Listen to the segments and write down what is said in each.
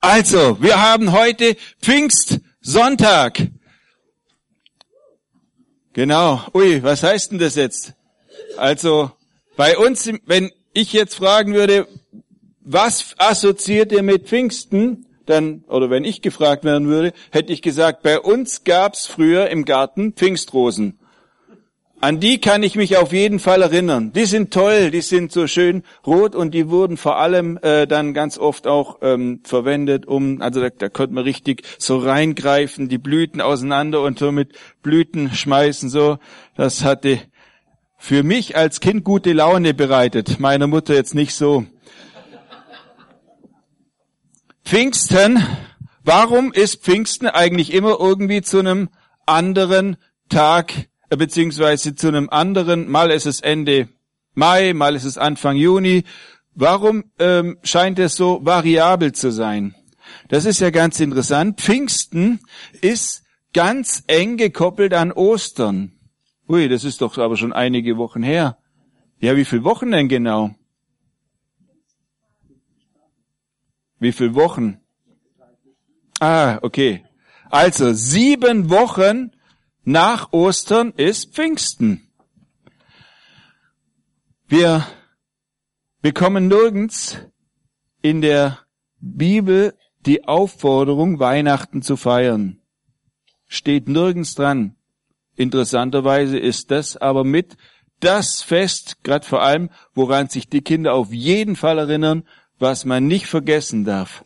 Also, wir haben heute Pfingstsonntag. Genau. Ui, was heißt denn das jetzt? Also, bei uns, wenn ich jetzt fragen würde, was assoziiert ihr mit Pfingsten? Dann, oder wenn ich gefragt werden würde, hätte ich gesagt, bei uns gab's früher im Garten Pfingstrosen. An die kann ich mich auf jeden Fall erinnern. Die sind toll, die sind so schön rot und die wurden vor allem dann ganz oft auch verwendet, also da konnte man richtig so reingreifen, die Blüten auseinander und so mit Blüten schmeißen, so. Das hatte für mich als Kind gute Laune bereitet, meiner Mutter jetzt nicht so. Pfingsten, warum ist Pfingsten eigentlich immer irgendwie zu einem anderen Tag, beziehungsweise zu einem anderen, mal ist es Ende Mai, mal ist es Anfang Juni. Warum scheint es so variabel zu sein? Das ist ja ganz interessant. Pfingsten ist ganz eng gekoppelt an Ostern. Ui, das ist doch aber schon einige Wochen her. Ja, wie viele Wochen denn genau? Wie viele Wochen? Ah, okay. Also 7 Wochen nach Ostern ist Pfingsten. Wir bekommen nirgends in der Bibel die Aufforderung, Weihnachten zu feiern. Steht nirgends dran. Interessanterweise ist das aber mit das Fest, gerade vor allem, woran sich die Kinder auf jeden Fall erinnern, was man nicht vergessen darf.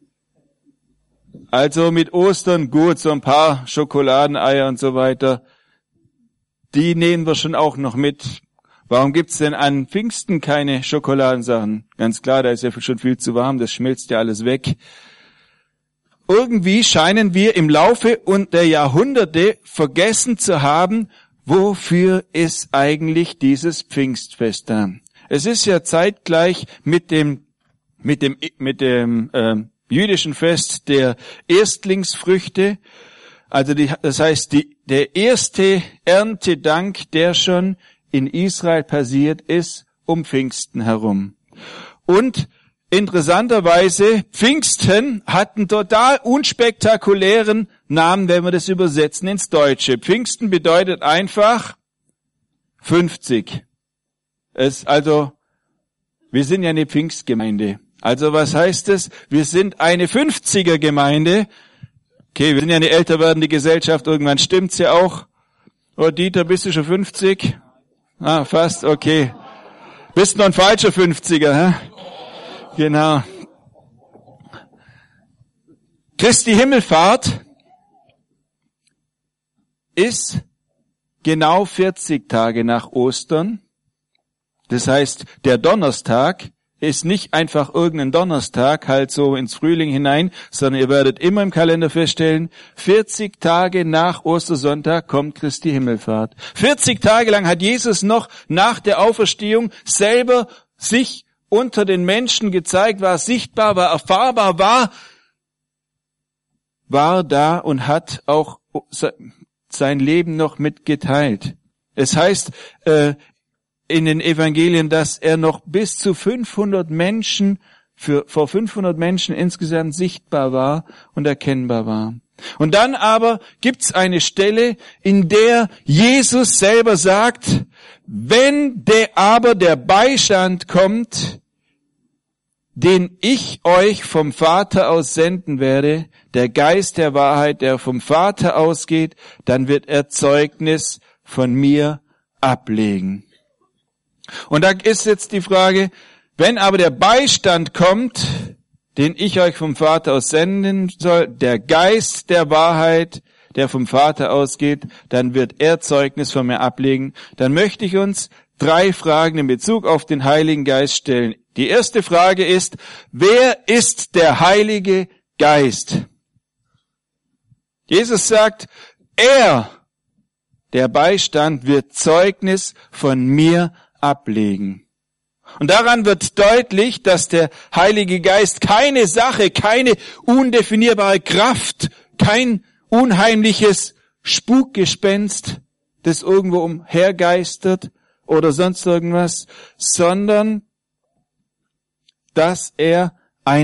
Also mit Ostern, gut, so ein paar Schokoladeneier und so weiter, die nehmen wir schon auch noch mit. Warum gibt's denn an Pfingsten keine Schokoladensachen? Ganz klar, da ist ja schon viel zu warm, das schmilzt ja alles weg. Irgendwie scheinen wir im Laufe der Jahrhunderte vergessen zu haben, wofür ist eigentlich dieses Pfingstfest da. Es ist ja zeitgleich mit dem jüdischen Fest der Erstlingsfrüchte, also das heißt der erste Erntedank, der schon in Israel passiert ist, um Pfingsten herum. Und interessanterweise, Pfingsten hat einen total unspektakulären Namen, wenn wir das übersetzen ins Deutsche. Pfingsten bedeutet einfach 50. Wir sind ja eine Pfingstgemeinde. Also was heißt es? Wir sind eine 50er-Gemeinde. Okay, wir sind ja eine älter werdende Gesellschaft, irgendwann stimmt's ja auch. Oh, Dieter, bist du schon 50? Ah, fast, okay. Bist noch ein falscher 50er, hä? Genau. Christi Himmelfahrt ist genau 40 Tage nach Ostern. Das heißt, der Donnerstag ist nicht einfach irgendein Donnerstag, halt so ins Frühling hinein, sondern ihr werdet immer im Kalender feststellen, 40 Tage nach Ostersonntag kommt Christi Himmelfahrt. 40 Tage lang hat Jesus noch nach der Auferstehung selber sich unter den Menschen gezeigt, war sichtbar, war erfahrbar, war da und hat auch sein Leben noch mitgeteilt. Es heißt in den Evangelien, dass er noch bis zu 500 Menschen, vor 500 Menschen insgesamt sichtbar war und erkennbar war. Und dann aber gibt's eine Stelle, in der Jesus selber sagt, wenn aber der Beistand kommt, den ich euch vom Vater aus senden werde, der Geist der Wahrheit, der vom Vater ausgeht, dann wird er Zeugnis von mir ablegen. Und da ist jetzt die Frage, wenn aber der Beistand kommt, den ich euch vom Vater aus senden soll, der Geist der Wahrheit, der vom Vater ausgeht, dann wird er Zeugnis von mir ablegen. Dann möchte ich uns 3 Fragen in Bezug auf den Heiligen Geist stellen. Die erste Frage ist, wer ist der Heilige Geist? Jesus sagt, der Beistand, wird Zeugnis von mir ablegen. Und daran wird deutlich, dass der Heilige Geist keine Sache, keine undefinierbare Kraft, kein unheimliches Spukgespenst, das irgendwo umhergeistert oder sonst irgendwas, sondern dass er eine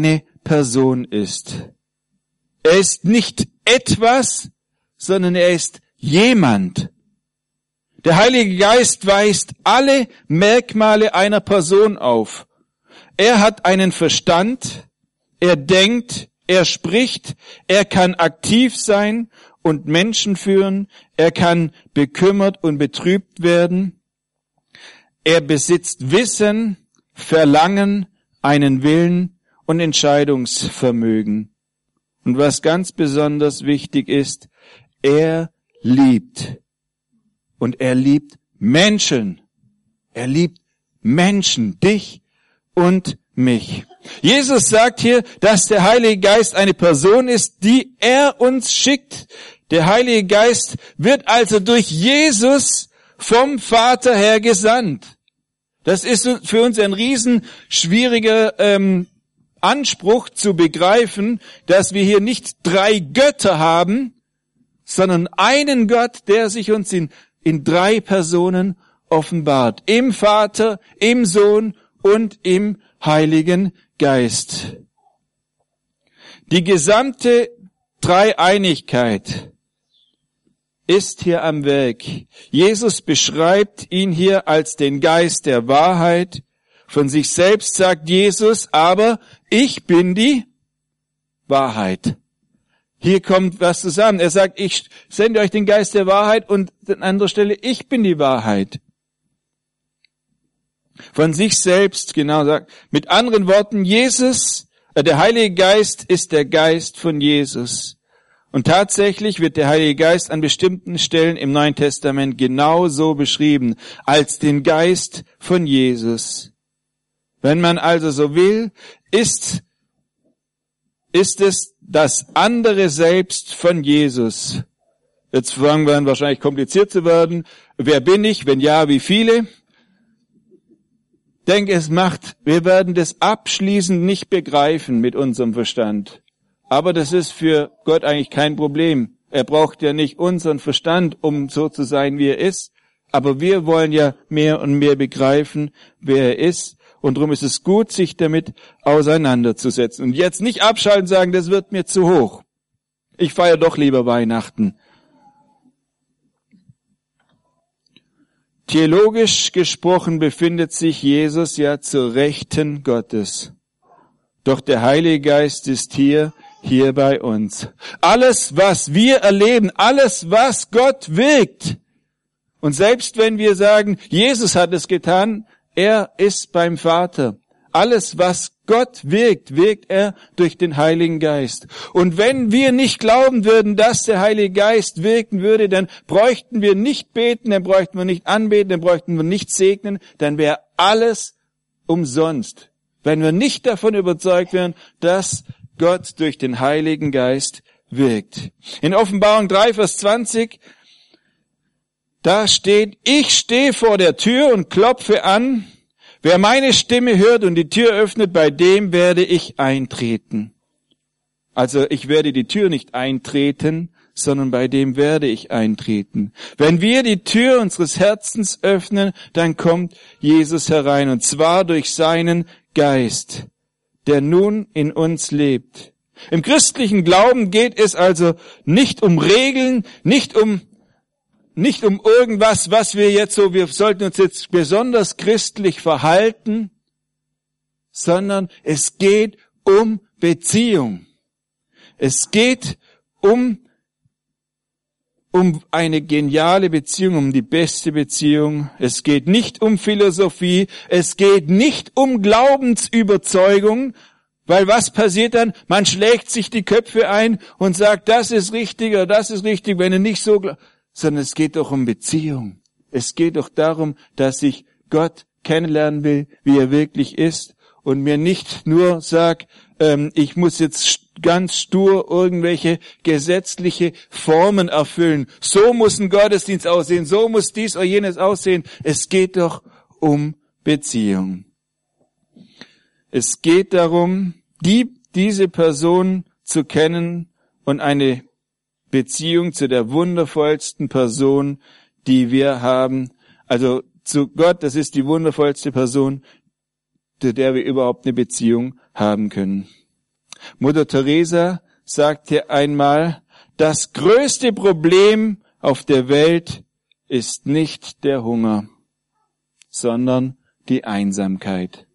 Person ist. Er ist nicht etwas, sondern er ist jemand. Der Heilige Geist weist alle Merkmale einer Person auf. Er hat einen Verstand, er denkt, er spricht, er kann aktiv sein und Menschen führen, er kann bekümmert und betrübt werden. Er besitzt Wissen, Verlangen, einen Willen und Entscheidungsvermögen. Und was ganz besonders wichtig ist, er liebt. Und er liebt Menschen. Er liebt Menschen, dich und mich. Jesus sagt hier, dass der Heilige Geist eine Person ist, die er uns schickt. Der Heilige Geist wird also durch Jesus vom Vater her gesandt. Das ist für uns ein riesen schwieriger Anspruch zu begreifen, dass wir hier nicht 3 Götter haben, sondern einen Gott, der sich uns in 3 Personen offenbart. Im Vater, im Sohn und im Heiligen Geist. Die gesamte Dreieinigkeit ist hier am Werk. Jesus beschreibt ihn hier als den Geist der Wahrheit. Von sich selbst sagt Jesus, aber ich bin die Wahrheit. Hier kommt was zusammen. Er sagt, ich sende euch den Geist der Wahrheit und an anderer Stelle, ich bin die Wahrheit. Von sich selbst, genau sagt. Mit anderen Worten, der Heilige Geist ist der Geist von Jesus. Und tatsächlich wird der Heilige Geist an bestimmten Stellen im Neuen Testament genau so beschrieben, als den Geist von Jesus. Wenn man also so will, ist es das andere Selbst von Jesus. Jetzt fangen wir an, wahrscheinlich kompliziert zu werden. Wer bin ich? Wenn ja, wie viele? Ich denke, wir werden das abschließend nicht begreifen mit unserem Verstand. Aber das ist für Gott eigentlich kein Problem. Er braucht ja nicht unseren Verstand, um so zu sein, wie er ist. Aber wir wollen ja mehr und mehr begreifen, wer er ist. Und darum ist es gut, sich damit auseinanderzusetzen. Und jetzt nicht abschalten und sagen, das wird mir zu hoch. Ich feiere doch lieber Weihnachten. Theologisch gesprochen befindet sich Jesus ja zur Rechten Gottes. Doch der Heilige Geist ist hier bei uns. Alles, was wir erleben, alles, was Gott wirkt. Und selbst wenn wir sagen, Jesus hat es getan, er ist beim Vater. Alles, was Gott wirkt er durch den Heiligen Geist. Und wenn wir nicht glauben würden, dass der Heilige Geist wirken würde, dann bräuchten wir nicht beten, dann bräuchten wir nicht anbeten, dann bräuchten wir nicht segnen, dann wäre alles umsonst. Wenn wir nicht davon überzeugt wären, dass Gott durch den Heiligen Geist wirkt. In Offenbarung 3, Vers 20, da steht, ich stehe vor der Tür und klopfe an. Wer meine Stimme hört und die Tür öffnet, bei dem werde ich eintreten. Also ich werde die Tür nicht eintreten, sondern bei dem werde ich eintreten. Wenn wir die Tür unseres Herzens öffnen, dann kommt Jesus herein, und zwar durch seinen Geist, der nun in uns lebt. Im christlichen Glauben geht es also nicht um Regeln, nicht um irgendwas, was wir sollten uns jetzt besonders christlich verhalten, sondern es geht um Beziehung. Es geht um eine geniale Beziehung, um die beste Beziehung. Es geht nicht um Philosophie, es geht nicht um Glaubensüberzeugung, weil was passiert dann? Man schlägt sich die Köpfe ein und sagt, das ist richtig oder das ist richtig, wenn er nicht so glaubt. Sondern es geht doch um Beziehung. Es geht doch darum, dass ich Gott kennenlernen will, wie er wirklich ist, und mir nicht nur sagt, ich muss jetzt ganz stur irgendwelche gesetzliche Formen erfüllen. So muss ein Gottesdienst aussehen, so muss dies oder jenes aussehen. Es geht doch um Beziehung. Es geht darum, diese Person zu kennen und eine Beziehung zu der wundervollsten Person, die wir haben. Also zu Gott, das ist die wundervollste Person, zu der wir überhaupt eine Beziehung haben können. Mutter Teresa sagte einmal, das größte Problem auf der Welt ist nicht der Hunger, sondern die Einsamkeit.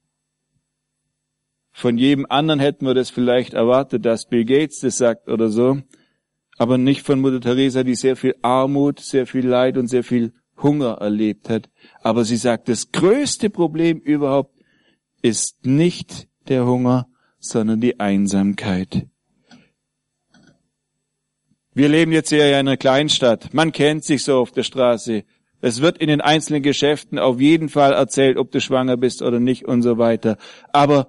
Von jedem anderen hätten wir das vielleicht erwartet, dass Bill Gates das sagt oder so, aber nicht von Mutter Teresa, die sehr viel Armut, sehr viel Leid und sehr viel Hunger erlebt hat. Aber sie sagt, das größte Problem überhaupt ist nicht der Hunger, sondern die Einsamkeit. Wir leben jetzt hier in einer Kleinstadt. Man kennt sich so auf der Straße. Es wird in den einzelnen Geschäften auf jeden Fall erzählt, ob du schwanger bist oder nicht und so weiter. Aber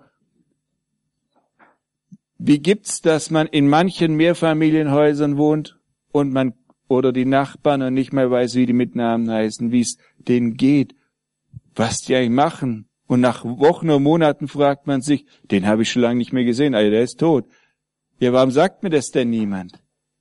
wie gibt's, dass man in manchen Mehrfamilienhäusern wohnt und man oder die Nachbarn und nicht mehr weiß, wie die mit Namen heißen, wie es denen geht, was die eigentlich machen? Und nach Wochen oder Monaten fragt man sich, den habe ich schon lange nicht mehr gesehen, also der ist tot. Ja, warum sagt mir das denn niemand?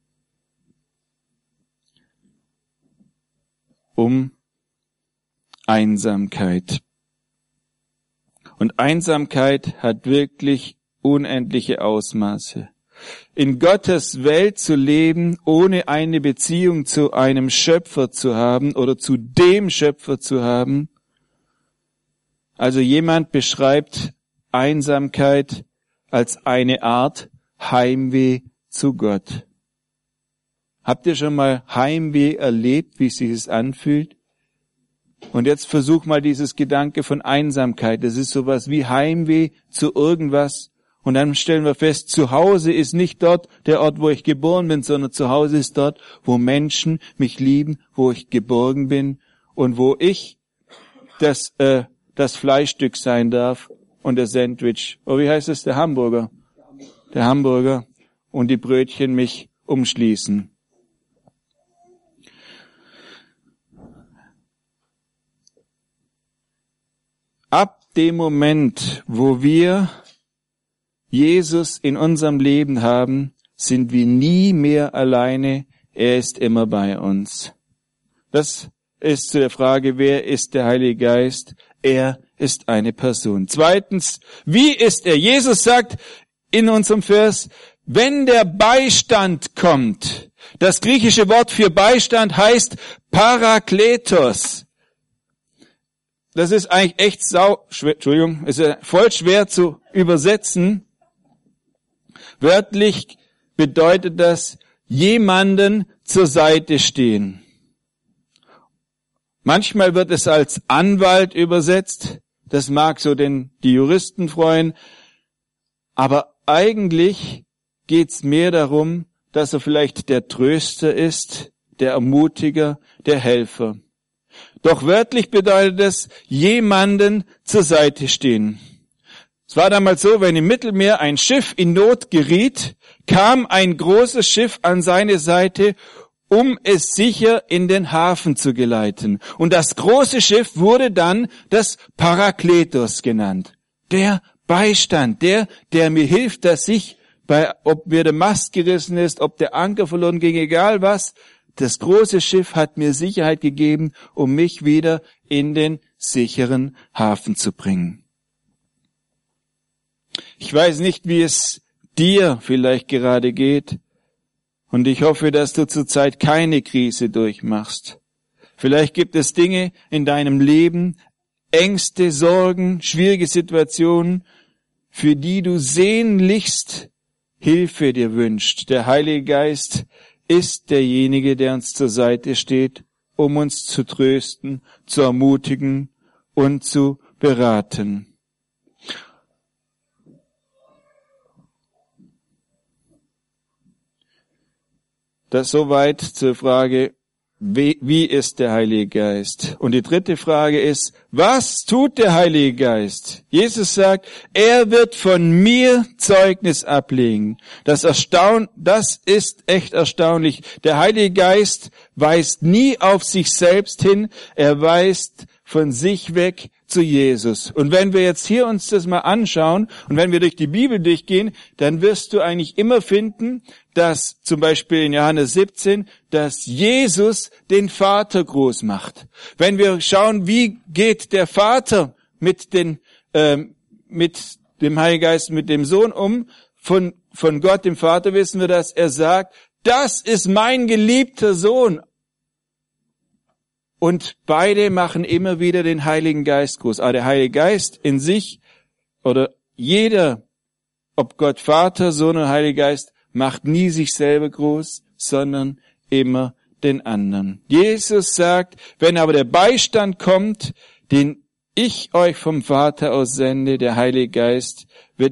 Um Einsamkeit. Und Einsamkeit hat wirklich unendliche Ausmaße. In Gottes Welt zu leben, ohne eine Beziehung zu einem Schöpfer zu haben oder zu dem Schöpfer zu haben. Also jemand beschreibt Einsamkeit als eine Art Heimweh zu Gott. Habt ihr schon mal Heimweh erlebt, wie sich es anfühlt? Und jetzt versuch mal dieses Gedanke von Einsamkeit. Das ist sowas wie Heimweh zu irgendwas. Und dann stellen wir fest, zu Hause ist nicht dort der Ort, wo ich geboren bin, sondern zu Hause ist dort, wo Menschen mich lieben, wo ich geborgen bin und wo ich das Fleischstück sein darf und der Sandwich. Oh, wie heißt es? Der Hamburger. Der Hamburger und die Brötchen mich umschließen. Ab dem Moment, wo wir Jesus in unserem Leben haben, sind wir nie mehr alleine. Er ist immer bei uns. Das ist zu der Frage, wer ist der Heilige Geist? Er ist eine Person. Zweitens, wie ist er? Jesus sagt in unserem Vers, wenn der Beistand kommt. Das griechische Wort für Beistand heißt Parakletos. Das ist eigentlich echt ist voll schwer zu übersetzen. Wörtlich bedeutet das, jemanden zur Seite stehen. Manchmal wird es als Anwalt übersetzt. Das mag so die Juristen freuen. Aber eigentlich geht's mehr darum, dass er vielleicht der Tröster ist, der Ermutiger, der Helfer. Doch wörtlich bedeutet es, jemanden zur Seite stehen. Es war damals so, wenn im Mittelmeer ein Schiff in Not geriet, kam ein großes Schiff an seine Seite, um es sicher in den Hafen zu geleiten. Und das große Schiff wurde dann das Parakletos genannt. Der Beistand, der mir hilft, dass ob mir der Mast gerissen ist, ob der Anker verloren ging, egal was, das große Schiff hat mir Sicherheit gegeben, um mich wieder in den sicheren Hafen zu bringen. Ich weiß nicht, wie es dir vielleicht gerade geht, und ich hoffe, dass du zurzeit keine Krise durchmachst. Vielleicht gibt es Dinge in deinem Leben, Ängste, Sorgen, schwierige Situationen, für die du sehnlichst Hilfe dir wünscht. Der Heilige Geist ist derjenige, der uns zur Seite steht, um uns zu trösten, zu ermutigen und zu beraten. Das soweit zur Frage, wie ist der Heilige Geist? Und die dritte Frage ist, was tut der Heilige Geist? Jesus sagt, er wird von mir Zeugnis ablegen. Das ist echt erstaunlich. Der Heilige Geist weist nie auf sich selbst hin, er weist von sich weg zu Jesus. Und wenn wir jetzt hier uns das mal anschauen und wenn wir durch die Bibel durchgehen, dann wirst du eigentlich immer finden, dass zum Beispiel in Johannes 17, dass Jesus den Vater groß macht. Wenn wir schauen, wie geht der Vater mit dem Heiligen Geist, mit dem Sohn um, von Gott, dem Vater, wissen wir, dass er sagt, das ist mein geliebter Sohn. Und beide machen immer wieder den Heiligen Geist groß. Aber der Heilige Geist in sich oder jeder, ob Gott Vater, Sohn und Heiliger Geist, macht nie sich selber groß, sondern immer den anderen. Jesus sagt, wenn aber der Beistand kommt, den ich euch vom Vater aus sende, der Heilige Geist,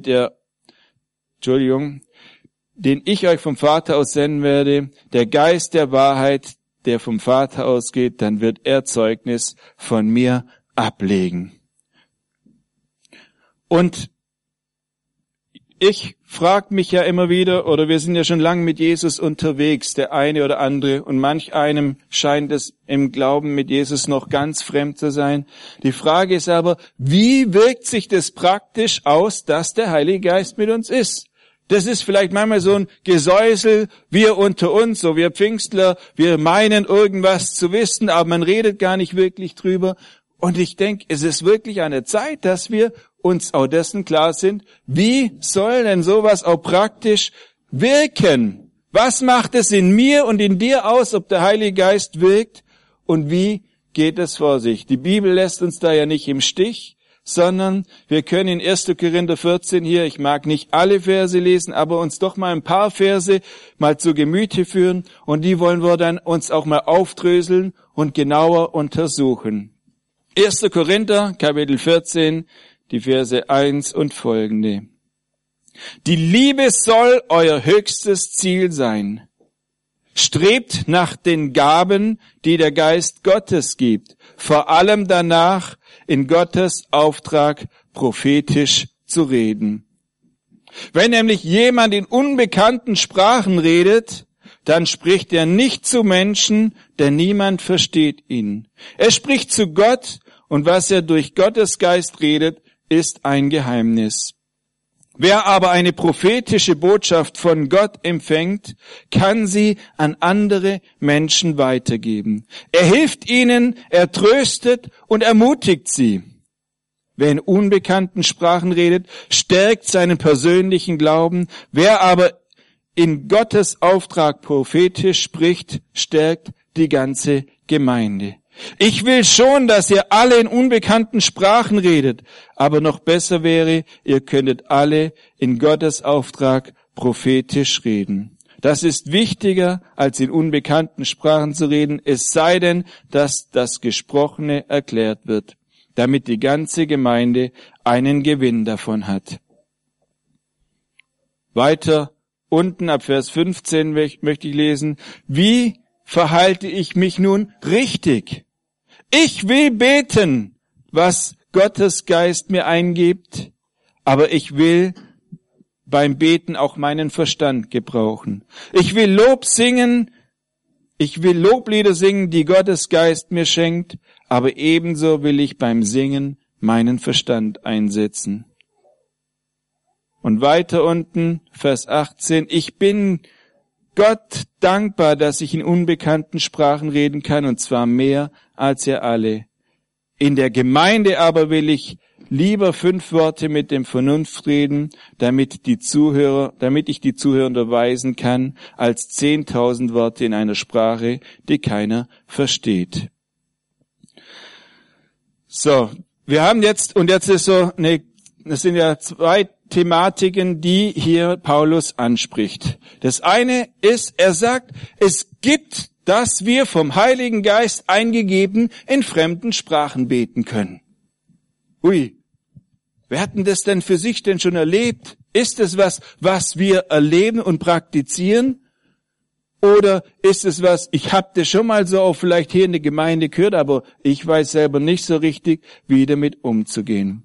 den ich euch vom Vater aus senden werde, der Geist der Wahrheit, der vom Vater ausgeht, dann wird er Zeugnis von mir ablegen. Und ich frage mich ja immer wieder, oder wir sind ja schon lange mit Jesus unterwegs, der eine oder andere, und manch einem scheint es im Glauben mit Jesus noch ganz fremd zu sein. Die Frage ist aber, wie wirkt sich das praktisch aus, dass der Heilige Geist mit uns ist? Das ist vielleicht manchmal so ein Gesäusel, wir unter uns, so wir Pfingstler, wir meinen irgendwas zu wissen, aber man redet gar nicht wirklich drüber. Und ich denke, es ist wirklich an der Zeit, dass wir uns auch dessen klar sind, wie soll denn sowas auch praktisch wirken? Was macht es in mir und in dir aus, ob der Heilige Geist wirkt? Und wie geht es vor sich? Die Bibel lässt uns da ja nicht im Stich, sondern wir können in 1. Korinther 14 hier, ich mag nicht alle Verse lesen, aber uns doch mal ein paar Verse mal zu Gemüte führen und die wollen wir dann uns auch mal aufdröseln und genauer untersuchen. 1. Korinther, Kapitel 14, die Verse 1 und folgende. Die Liebe soll euer höchstes Ziel sein. Strebt nach den Gaben, die der Geist Gottes gibt, vor allem danach, in Gottes Auftrag prophetisch zu reden. Wenn nämlich jemand in unbekannten Sprachen redet, dann spricht er nicht zu Menschen, denn niemand versteht ihn. Er spricht zu Gott, und was er durch Gottes Geist redet, ist ein Geheimnis. Wer aber eine prophetische Botschaft von Gott empfängt, kann sie an andere Menschen weitergeben. Er hilft ihnen, er tröstet und ermutigt sie. Wer in unbekannten Sprachen redet, stärkt seinen persönlichen Glauben. Wer aber in Gottes Auftrag prophetisch spricht, stärkt die ganze Gemeinde. Ich will schon, dass ihr alle in unbekannten Sprachen redet, aber noch besser wäre, ihr könntet alle in Gottes Auftrag prophetisch reden. Das ist wichtiger, als in unbekannten Sprachen zu reden, es sei denn, dass das Gesprochene erklärt wird, damit die ganze Gemeinde einen Gewinn davon hat. Weiter unten ab Vers 15 möchte ich lesen, wie verhalte ich mich nun richtig? Ich will beten, was Gottes Geist mir eingibt, aber ich will beim Beten auch meinen Verstand gebrauchen. Ich will Loblieder singen, die Gottes Geist mir schenkt, aber ebenso will ich beim Singen meinen Verstand einsetzen. Und weiter unten, Vers 18, ich bin Gott dankbar, dass ich in unbekannten Sprachen reden kann, und zwar mehr als ihr alle. In der Gemeinde aber will ich lieber 5 Worte mit dem Vernunft reden, damit ich die Zuhörer unterweisen kann, als 10.000 Worte in einer Sprache, die keiner versteht. So, wir haben jetzt ist das sind ja 2 Thematiken, die hier Paulus anspricht. Das eine ist, er sagt, es gibt, dass wir vom Heiligen Geist eingegeben in fremden Sprachen beten können. Ui, wer hat denn das denn für sich denn schon erlebt? Ist es was wir erleben und praktizieren? Oder ist es was, ich habe das schon mal so auch vielleicht hier in der Gemeinde gehört, aber ich weiß selber nicht so richtig, wie damit umzugehen.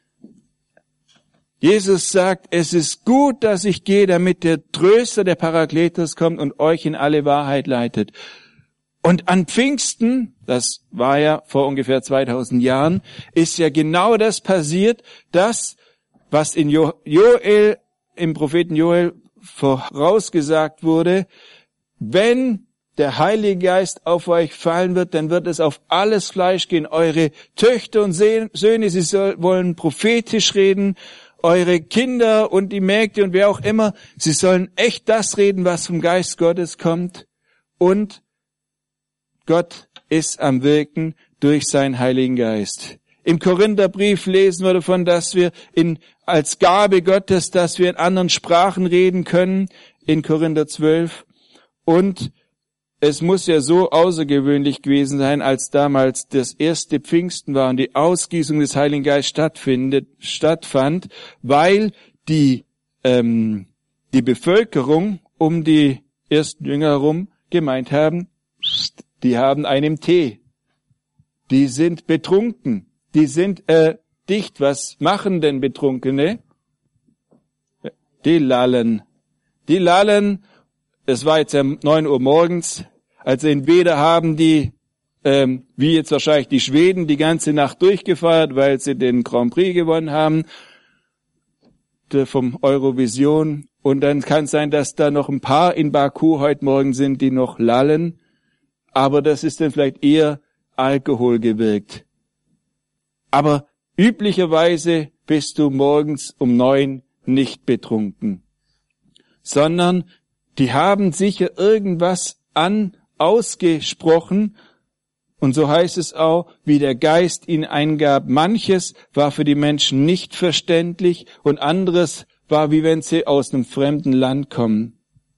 Jesus sagt, es ist gut, dass ich gehe, damit der Tröster, der Parakletos kommt und euch in alle Wahrheit leitet. Und an Pfingsten, das war ja vor ungefähr 2000 Jahren, ist ja genau das passiert, das, was in im Propheten Joel vorausgesagt wurde, wenn der Heilige Geist auf euch fallen wird, dann wird es auf alles Fleisch gehen. Eure Töchter und Söhne, wollen prophetisch reden. eure Kinder und die Mägde und wer auch immer, sie sollen echt das reden, was vom Geist Gottes kommt. Und Gott ist am Wirken durch seinen Heiligen Geist. Im Korintherbrief lesen wir davon, dass wir als Gabe Gottes, dass wir in anderen Sprachen reden können, in Korinther 12. Und es muss ja so außergewöhnlich gewesen sein, als damals das erste Pfingsten war und die Ausgießung des Heiligen Geistes stattfand, weil die Bevölkerung um die ersten Jünger herum gemeint haben, die haben einen Tee. Die sind betrunken. Die sind dicht. Was machen denn Betrunkene? Die lallen. Die lallen. Es war jetzt 9 Uhr morgens. Also entweder haben die, wie jetzt wahrscheinlich die Schweden, die ganze Nacht durchgefeiert, weil sie den Grand Prix gewonnen haben vom Eurovision. Und dann kann es sein, dass da noch ein paar in Baku heute Morgen sind, die noch lallen. Aber das ist dann vielleicht eher Alkohol gewirkt. Aber üblicherweise bist du morgens um 9 nicht betrunken, sondern die haben sicher irgendwas ausgesprochen. Und so heißt es auch, wie der Geist ihnen eingab. Manches war für die Menschen nicht verständlich und anderes war, wie wenn sie aus einem fremden Land kommen.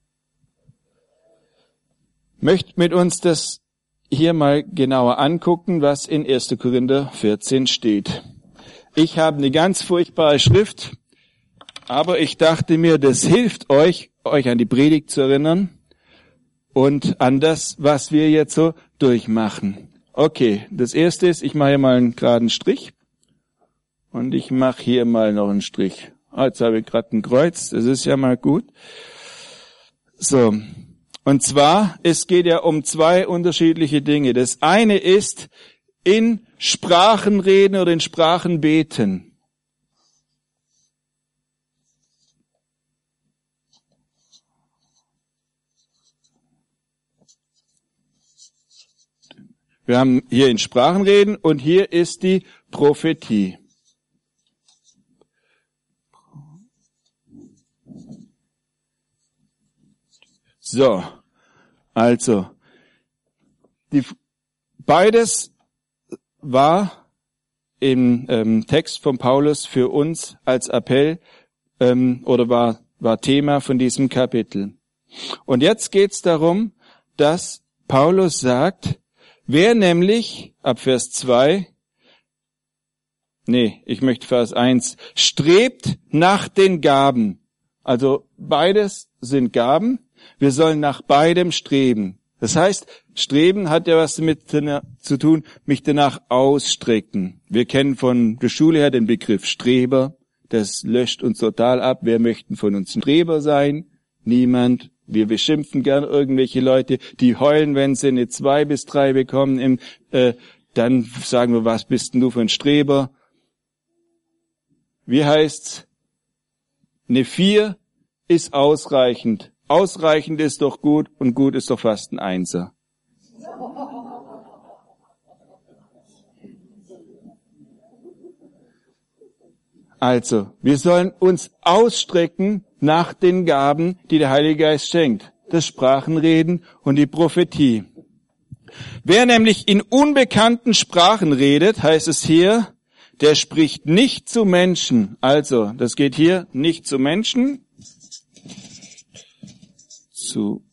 Möchte mit uns das hier mal genauer angucken, was in 1. Korinther 14 steht. Ich habe eine ganz furchtbare Schrift, aber ich dachte mir, das hilft euch an die Predigt zu erinnern und an das, was wir jetzt so durchmachen. Okay, das erste ist, ich mache hier mal einen geraden Strich und ich mache hier mal noch einen Strich. Jetzt habe ich gerade ein Kreuz, das ist ja mal gut. So. Und zwar, es geht ja um 2 unterschiedliche Dinge. Das eine ist in Sprachen reden oder in Sprachen beten. Wir haben hier in Sprachen reden und hier ist die Prophetie. So, also, beides war im Text von Paulus für uns als Appell oder war Thema von diesem Kapitel. Und jetzt geht's darum, dass Paulus sagt, wer nämlich, ab Vers 2, ich möchte Vers 1, strebt nach den Gaben. Also beides sind Gaben. Wir sollen nach beidem streben. Das heißt, streben hat ja was damit zu tun, mich danach ausstrecken. Wir kennen von der Schule her den Begriff Streber. Das löscht uns total ab. Wer möchten von uns ein Streber sein? Niemand. Wir beschimpfen gern irgendwelche Leute, die heulen, wenn sie eine 2 bis 3 bekommen. Dann sagen wir, was bist denn du für ein Streber? Wie heißt's? Eine 4 ist ausreichend. Ausreichend ist doch gut und gut ist doch fast ein 1er. Also, wir sollen uns ausstrecken nach den Gaben, die der Heilige Geist schenkt. Das Sprachenreden und die Prophetie. Wer nämlich in unbekannten Sprachen redet, heißt es hier, der spricht nicht zu Menschen. Also, das geht hier nicht zu Menschen. Zu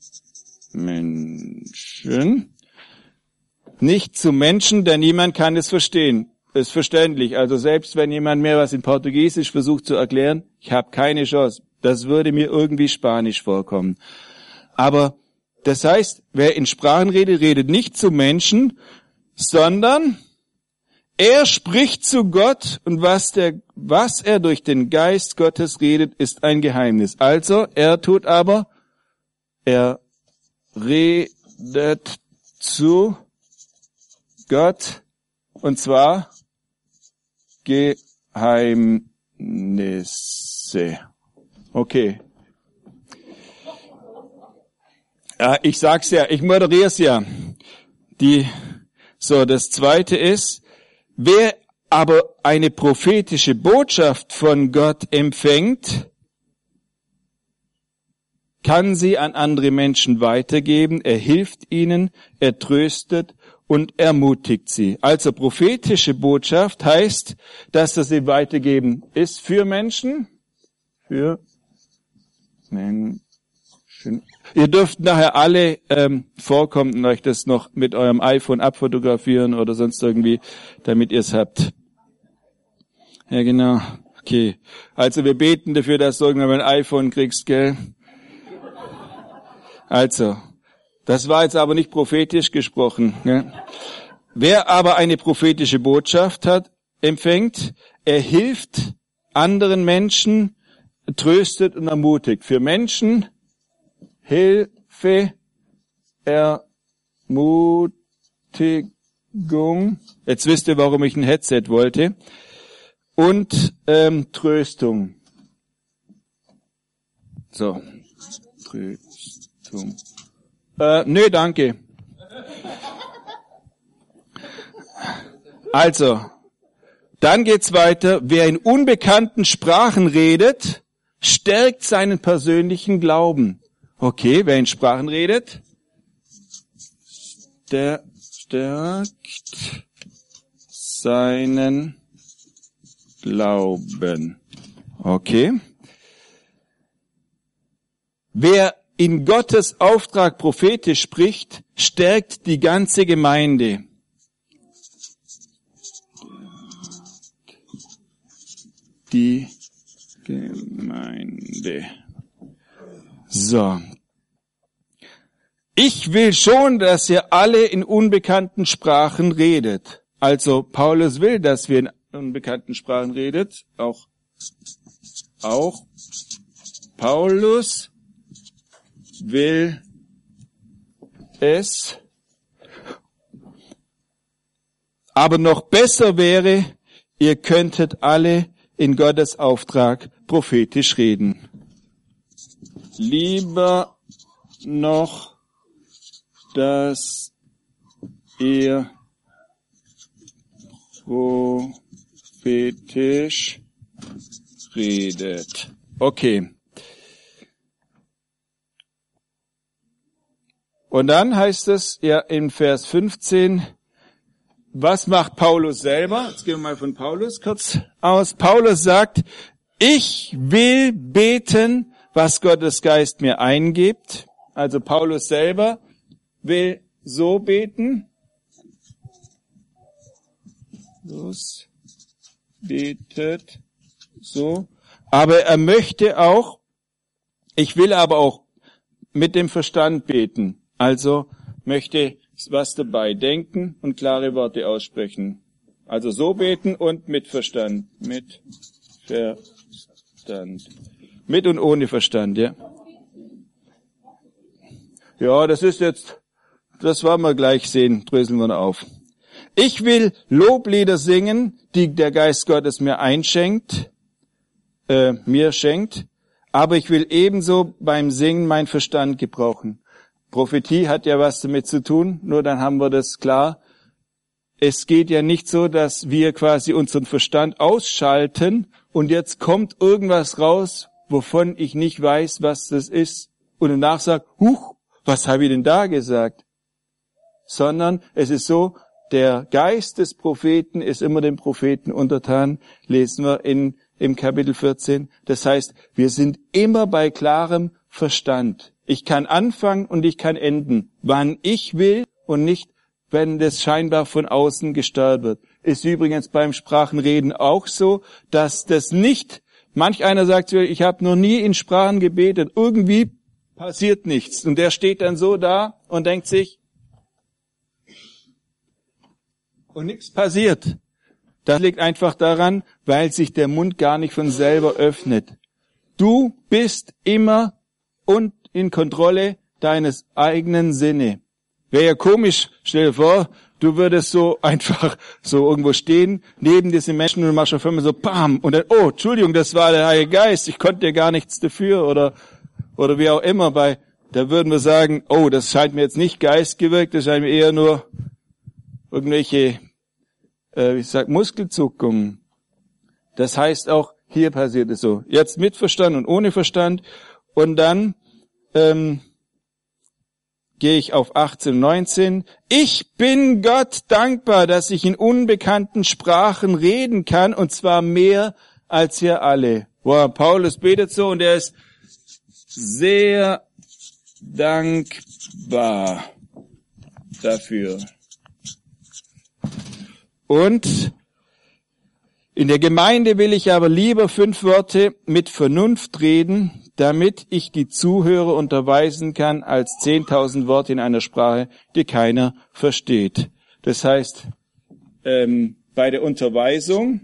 Menschen. Nicht zu Menschen, denn niemand kann es verstehen. Ist verständlich. Also selbst wenn jemand mir was in Portugiesisch versucht zu erklären, ich habe keine Chance. Das würde mir irgendwie Spanisch vorkommen. Aber das heißt, wer in Sprachen redet, redet nicht zu Menschen, sondern er spricht zu Gott und was er durch den Geist Gottes redet, ist ein Geheimnis. Also er redet zu Gott und zwar Geheimnisse. Okay. Ja, ich sag's ja, ich moderier's ja. Das zweite ist, wer aber eine prophetische Botschaft von Gott empfängt, kann sie an andere Menschen weitergeben. Er hilft ihnen, er tröstet und ermutigt sie. Also prophetische Botschaft heißt, dass das sie weitergeben ist für Menschen. Für Menschen. Ihr dürft nachher alle vorkommen und euch das noch mit eurem iPhone abfotografieren oder sonst irgendwie, damit ihr es habt. Ja, genau. Okay. Also wir beten dafür, dass du irgendwann mal ein iPhone kriegst, gell? Also, das war jetzt aber nicht prophetisch gesprochen. Gell? Wer aber eine prophetische Botschaft hat, empfängt, er hilft anderen Menschen, tröstet und ermutigt. Für Menschen Hilfe, Ermutigung. Jetzt wisst ihr, warum ich ein Headset wollte. Und Tröstung. So, Tröstung. Nö, danke. Also, dann geht's weiter. Wer in unbekannten Sprachen redet, stärkt seinen persönlichen Glauben. Okay, wer in Sprachen redet, der stärkt seinen Glauben. Okay. Wer in Gottes Auftrag prophetisch spricht, stärkt die ganze Gemeinde. Die Gemeinde. So. Ich will schon, dass ihr alle in unbekannten Sprachen redet. Also Paulus will, dass wir in unbekannten Sprachen redet. Auch Paulus will es. Aber noch besser wäre, ihr könntet alle in Gottes Auftrag prophetisch reden. Lieber noch, dass ihr prophetisch redet. Okay. Und dann heißt es ja in Vers 15, was macht Paulus selber? Jetzt gehen wir mal von Paulus kurz aus. Paulus sagt, ich will beten, was Gottes Geist mir eingibt. Also Paulus selber will so beten. Paulus betet so. Aber er möchte auch, ich will aber auch mit dem Verstand beten. Also möchte was dabei denken und klare Worte aussprechen. Also so beten und mit Verstand. Mit Verstand. Mit und ohne Verstand, ja. Ja, das werden wir gleich sehen, dröseln wir noch auf. Ich will Loblieder singen, die der Geist Gottes mir mir schenkt, aber ich will ebenso beim Singen mein Verstand gebrauchen. Prophetie hat ja was damit zu tun, nur dann haben wir das klar. Es geht ja nicht so, dass wir quasi unseren Verstand ausschalten und jetzt kommt irgendwas raus, wovon ich nicht weiß, was das ist und danach sage, huch, was habe ich denn da gesagt? Sondern es ist so, der Geist des Propheten ist immer dem Propheten untertan, lesen wir im Kapitel 14. Das heißt, wir sind immer bei klarem Verstand. Ich kann anfangen und ich kann enden, wann ich will und nicht, wenn das scheinbar von außen gesteuert wird. Ist übrigens beim Sprachenreden auch so, dass das nicht, manch einer sagt, ich habe noch nie in Sprachen gebetet, irgendwie passiert nichts. Und der steht dann so da und denkt sich, und nichts passiert. Das liegt einfach daran, weil sich der Mund gar nicht von selber öffnet. Du bist immer und in Kontrolle deines eigenen Sinne. Wäre ja komisch, stell dir vor, du würdest so einfach so irgendwo stehen, neben diesen Menschen und machst auf einmal so bam und dann, oh, Entschuldigung, das war der Heilige Geist, ich konnte dir gar nichts dafür oder wie auch immer, da würden wir sagen, oh, das scheint mir jetzt nicht geistgewirkt, das scheint mir eher nur irgendwelche, Muskelzuckungen. Das heißt auch, hier passiert es so. Jetzt mit Verstand und ohne Verstand. Und dann gehe ich auf 18, 19. Ich bin Gott dankbar, dass ich in unbekannten Sprachen reden kann, und zwar mehr als ihr alle. Wow, Paulus betet so und er ist sehr dankbar dafür. Und in der Gemeinde will ich aber lieber 5 Worte mit Vernunft reden, damit ich die Zuhörer unterweisen kann, als 10.000 Worte in einer Sprache, die keiner versteht. Das heißt, bei der Unterweisung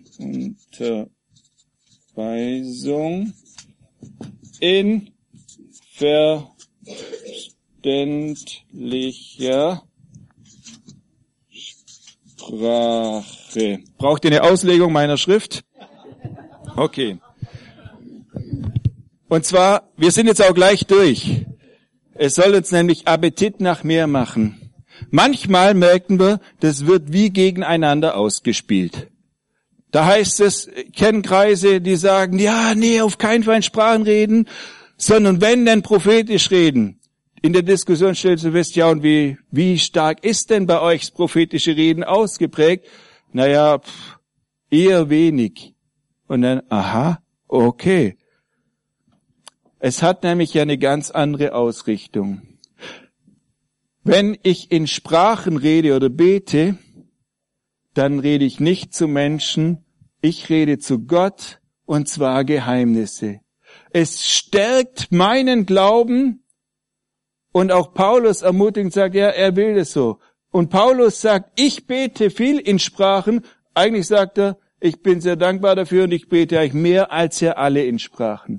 in verständlicher Sprache. Braucht ihr eine Auslegung meiner Schrift? Okay. Und zwar, wir sind jetzt auch gleich durch. Es soll uns nämlich Appetit nach mehr machen. Manchmal merken wir, das wird wie gegeneinander ausgespielt. Da heißt es, ich kenne Kreise, die sagen, ja, nee, auf keinen Fall in Sprachen reden, sondern wenn, dann prophetisch reden. In der Diskussion stellst du fest, ja, und wie stark ist denn bei euch das prophetische Reden ausgeprägt? Naja, eher wenig. Und dann, aha, okay. Es hat nämlich ja eine ganz andere Ausrichtung. Wenn ich in Sprachen rede oder bete, dann rede ich nicht zu Menschen, ich rede zu Gott, und zwar Geheimnisse. Es stärkt meinen Glauben, und auch Paulus ermutigt und sagt, ja, er will es so. Und Paulus sagt, ich bete viel in Sprachen, eigentlich sagt er, ich bin sehr dankbar dafür und ich bete eigentlich mehr als ihr alle in Sprachen.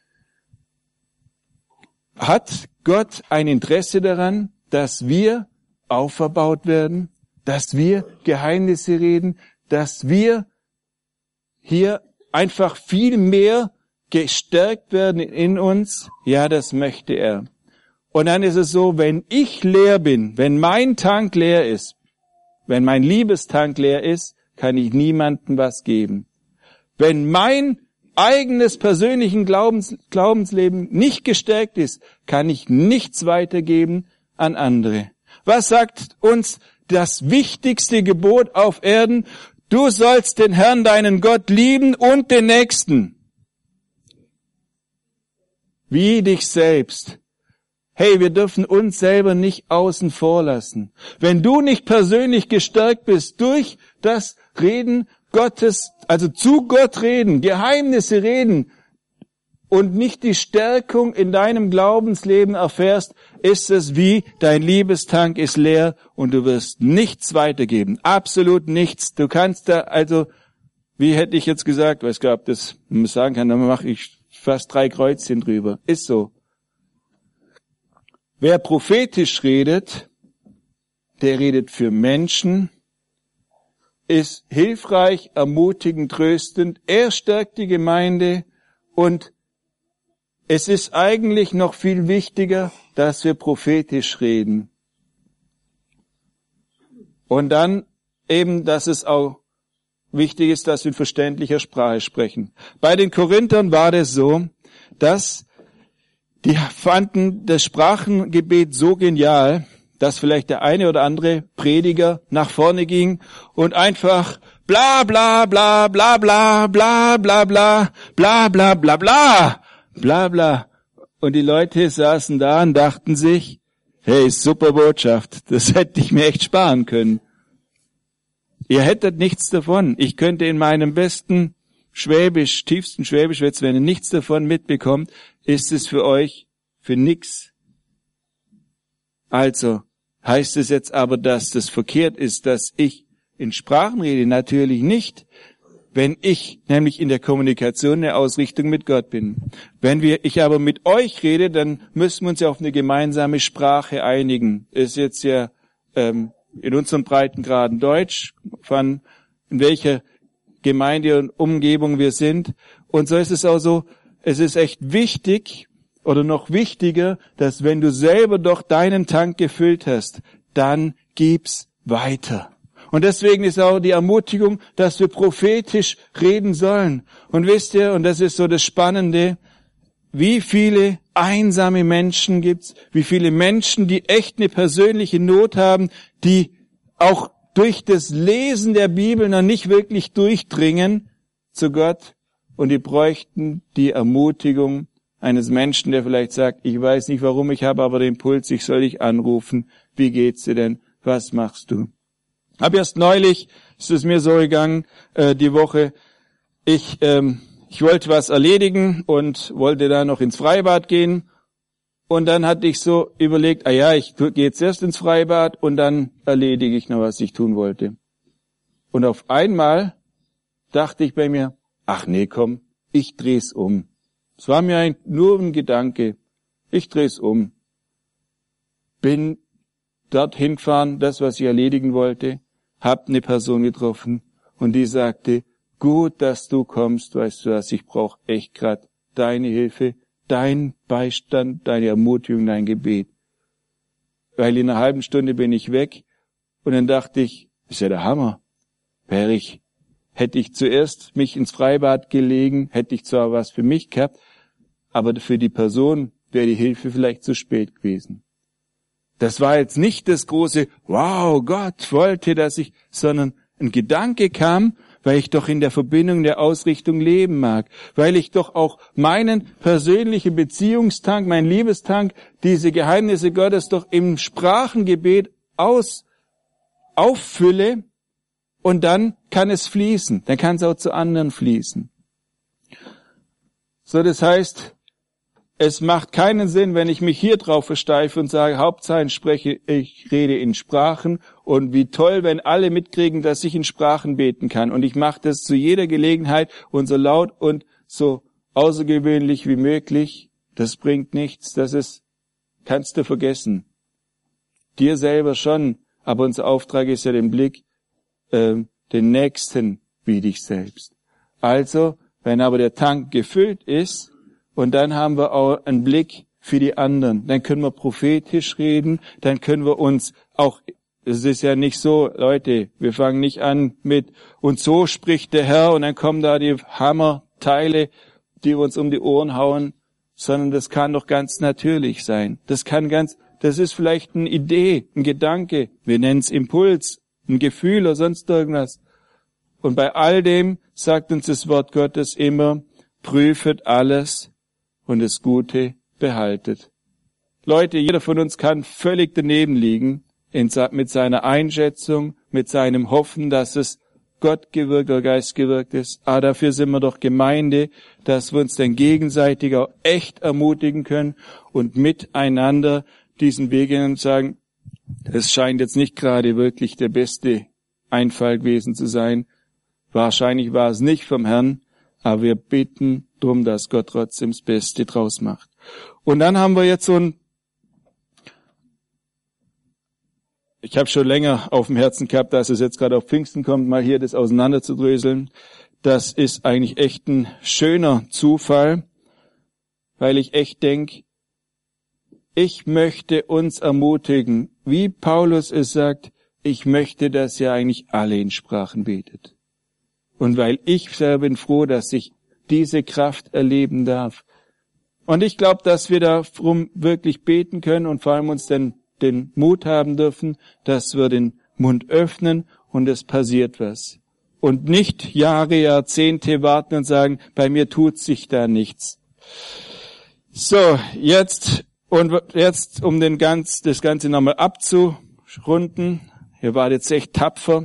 Hat Gott ein Interesse daran, dass wir auferbaut werden, dass wir Geheimnisse reden, dass wir hier einfach viel mehr gestärkt werden in uns? Ja, das möchte er. Und dann ist es so, wenn ich leer bin, wenn mein Tank leer ist, wenn mein Liebestank leer ist, kann ich niemandem was geben. Wenn mein eigenes persönlichen Glaubensleben nicht gestärkt ist, kann ich nichts weitergeben an andere. Was sagt uns das wichtigste Gebot auf Erden? Du sollst den Herrn, deinen Gott, lieben und den Nächsten wie dich selbst. Hey, wir dürfen uns selber nicht außen vor lassen. Wenn du nicht persönlich gestärkt bist durch das Reden Gottes, also zu Gott reden, Geheimnisse reden und nicht die Stärkung in deinem Glaubensleben erfährst, ist es wie dein Liebestank ist leer und du wirst nichts weitergeben. Absolut nichts. Du kannst da, also, wie hätte ich jetzt gesagt, weiß gar nicht, ob das man sagen kann, dann mache ich fast 3 Kreuzchen drüber. Ist so. Wer prophetisch redet, der redet für Menschen, ist hilfreich, ermutigend, tröstend. Er stärkt die Gemeinde und es ist eigentlich noch viel wichtiger, dass wir prophetisch reden. Und dann eben, dass es auch wichtig ist, dass wir in verständlicher Sprache sprechen. Bei den Korinthern war das so, dass die fanden das Sprachengebet so genial, dass vielleicht der eine oder andere Prediger nach vorne ging und einfach bla bla bla bla bla bla bla bla bla bla bla bla bla bla. Und die Leute saßen da und dachten sich, hey, super Botschaft, das hätte ich mir echt sparen können. Ihr hättet nichts davon. Ich könnte in meinem besten Schwäbisch, tiefsten Schwäbisch, wenn ihr nichts davon mitbekommt, ist es für euch für nix. Also, heißt es jetzt aber, dass das verkehrt ist, dass ich in Sprachen rede? Natürlich nicht. Wenn ich nämlich in der Kommunikation eine Ausrichtung mit Gott bin. Wenn ich aber mit euch rede, dann müssen wir uns ja auf eine gemeinsame Sprache einigen. Ist jetzt ja in unseren Breitengraden Deutsch, von in welcher Gemeinde und Umgebung wir sind. Und so ist es auch so, es ist echt wichtig oder noch wichtiger, dass wenn du selber doch deinen Tank gefüllt hast, dann gib's weiter. Und deswegen ist auch die Ermutigung, dass wir prophetisch reden sollen. Und wisst ihr, und das ist so das Spannende, wie viele einsame Menschen gibt's, wie viele Menschen, die echt eine persönliche Not haben, die auch durch das Lesen der Bibel noch nicht wirklich durchdringen zu Gott, und die bräuchten die Ermutigung eines Menschen, der vielleicht sagt, ich weiß nicht warum, ich habe aber den Impuls, ich soll dich anrufen, wie geht's dir denn, was machst du? Hab erst neulich, ist es mir so gegangen, die Woche, ich wollte was erledigen und wollte da noch ins Freibad gehen. Und dann hatte ich so überlegt, ich gehe jetzt erst ins Freibad und dann erledige ich noch, was ich tun wollte. Und auf einmal dachte ich bei mir, ach nee, komm, ich dreh's um. Es war mir nur ein Gedanke, ich dreh's um. Bin dorthin gefahren, das, was ich erledigen wollte, hab eine Person getroffen und die sagte, gut, dass du kommst, weißt du was, ich brauche echt grad deine Hilfe, dein Beistand, deine Ermutigung, dein Gebet. Weil in einer halben Stunde bin ich weg und dann dachte ich, ist ja der Hammer. Hätte ich zuerst mich ins Freibad gelegen, hätte ich zwar was für mich gehabt, aber für die Person wäre die Hilfe vielleicht zu spät gewesen. Das war jetzt nicht das große, wow, Gott wollte, sondern ein Gedanke kam, weil ich doch in der Verbindung der Ausrichtung leben mag, weil ich doch auch meinen persönlichen Beziehungstank, meinen Liebestank, diese Geheimnisse Gottes doch im Sprachengebet auffülle, und dann kann es fließen, dann kann es auch zu anderen fließen. So, das heißt, es macht keinen Sinn, wenn ich mich hier drauf versteife und sage, Hauptsache ich rede in Sprachen, und wie toll, wenn alle mitkriegen, dass ich in Sprachen beten kann. Und ich mache das zu jeder Gelegenheit und so laut und so außergewöhnlich wie möglich. Das bringt nichts, kannst du vergessen. Dir selber schon, aber unser Auftrag ist ja den Blick, den Nächsten wie dich selbst. Also, wenn aber der Tank gefüllt ist, und dann haben wir auch einen Blick für die anderen. Dann können wir prophetisch reden, dann können wir uns auch, es ist ja nicht so, Leute, wir fangen nicht an mit, und so spricht der Herr, und dann kommen da die Hammerteile, die uns um die Ohren hauen, sondern das kann doch ganz natürlich sein. Das ist vielleicht eine Idee, ein Gedanke, wir nennen es Impuls, ein Gefühl oder sonst irgendwas. Und bei all dem sagt uns das Wort Gottes immer, prüfet alles und das Gute behaltet. Leute, jeder von uns kann völlig daneben liegen mit seiner Einschätzung, mit seinem Hoffen, dass es Gott gewirkt oder Geist gewirkt ist. Aber dafür sind wir doch Gemeinde, dass wir uns dann gegenseitig auch echt ermutigen können und miteinander diesen Weg gehen und sagen, es scheint jetzt nicht gerade wirklich der beste Einfall gewesen zu sein. Wahrscheinlich war es nicht vom Herrn, aber wir bitten drum, dass Gott trotzdem das Beste draus macht. Und dann haben wir jetzt ich habe schon länger auf dem Herzen gehabt, dass es jetzt gerade auf Pfingsten kommt, mal hier das auseinanderzudröseln. Das ist eigentlich echt ein schöner Zufall, weil ich echt denke, ich möchte uns ermutigen, wie Paulus es sagt, ich möchte, dass ihr eigentlich alle in Sprachen betet. Und weil ich selber bin froh, dass ich diese Kraft erleben darf. Und ich glaube, dass wir darum wirklich beten können und vor allem uns den Mut haben dürfen, dass wir den Mund öffnen und es passiert was. Und nicht Jahre, Jahrzehnte warten und sagen, bei mir tut sich da nichts. So, jetzt, um das Ganze nochmal abzurunden, ihr wart jetzt echt tapfer.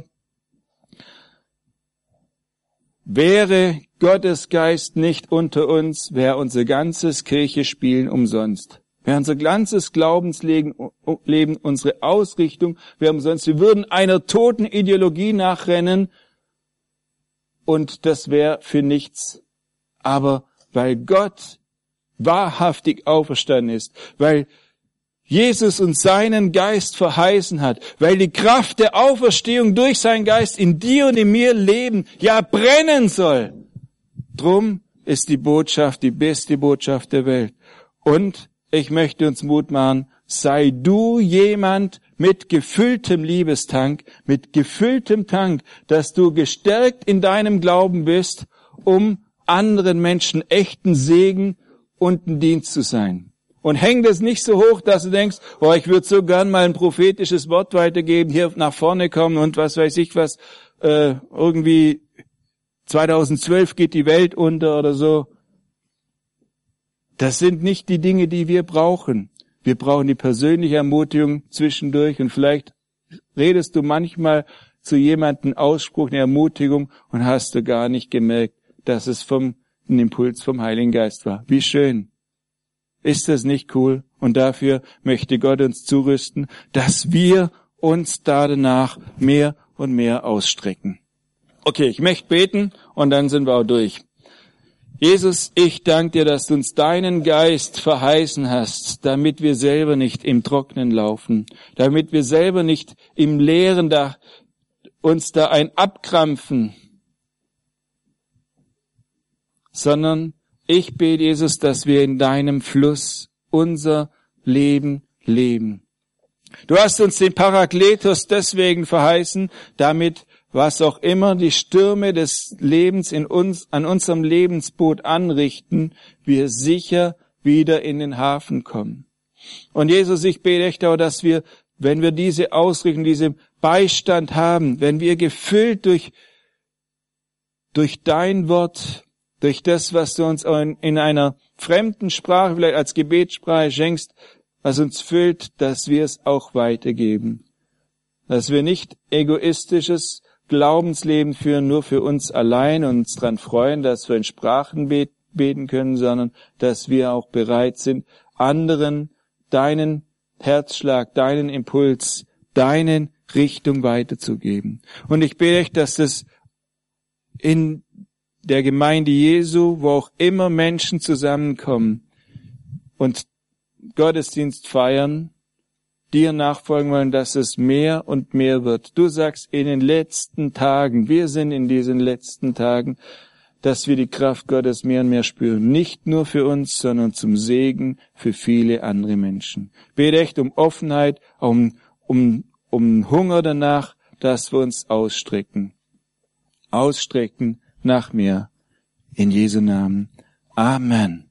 Wäre Gottes Geist nicht unter uns, wäre unser ganzes Kirchespielen umsonst. Wäre unser ganzes Glaubensleben, unsere Ausrichtung, wäre umsonst. Wir würden einer toten Ideologie nachrennen und das wäre für nichts. Aber weil Gott wahrhaftig auferstanden ist, weil Jesus uns seinen Geist verheißen hat, weil die Kraft der Auferstehung durch seinen Geist in dir und in mir leben, ja brennen soll. Drum ist die Botschaft die beste Botschaft der Welt. Und ich möchte uns Mut machen, sei du jemand, mit gefülltem Liebestank, mit gefülltem Tank, dass du gestärkt in deinem Glauben bist, um anderen Menschen echten Segen und ein Dienst zu sein. Und häng das nicht so hoch, dass du denkst, oh, ich würde so gern mal ein prophetisches Wort weitergeben, hier nach vorne kommen und was weiß ich was, irgendwie 2012 geht die Welt unter oder so. Das sind nicht die Dinge, die wir brauchen. Wir brauchen die persönliche Ermutigung zwischendurch und vielleicht redest du manchmal zu jemandem Ausspruch, eine Ermutigung und hast du gar nicht gemerkt, dass es ein Impuls vom Heiligen Geist war. Wie schön. Ist das nicht cool? Und dafür möchte Gott uns zurüsten, dass wir uns danach mehr und mehr ausstrecken. Okay, ich möchte beten und dann sind wir auch durch. Jesus, ich danke dir, dass du uns deinen Geist verheißen hast, damit wir selber nicht im Trocknen laufen, damit wir selber nicht im Leeren uns da ein abkrampfen, sondern ich bete, Jesus, dass wir in deinem Fluss unser Leben leben. Du hast uns den Parakletos deswegen verheißen, damit was auch immer die Stürme des Lebens an unserem Lebensboot anrichten, wir sicher wieder in den Hafen kommen. Und Jesus, ich bete echt auch, dass wir, wenn wir diese Ausrichtung, diesen Beistand haben, wenn wir gefüllt durch dein Wort, durch das, was du uns in einer fremden Sprache, vielleicht als Gebetssprache schenkst, was uns füllt, dass wir es auch weitergeben. Dass wir nicht egoistisches Glaubensleben führen, nur für uns allein und uns daran freuen, dass wir in Sprachen beten können, sondern dass wir auch bereit sind, anderen deinen Herzschlag, deinen Impuls, deine Richtung weiterzugeben. Und ich bete echt, dass das in der Gemeinde Jesu, wo auch immer Menschen zusammenkommen und Gottesdienst feiern, dir nachfolgen wollen, dass es mehr und mehr wird. Du sagst in den letzten Tagen, wir sind in diesen letzten Tagen, dass wir die Kraft Gottes mehr und mehr spüren. Nicht nur für uns, sondern zum Segen für viele andere Menschen. Bete echt um Offenheit, um Hunger danach, dass wir uns ausstrecken nach mehr. In Jesu Namen. Amen.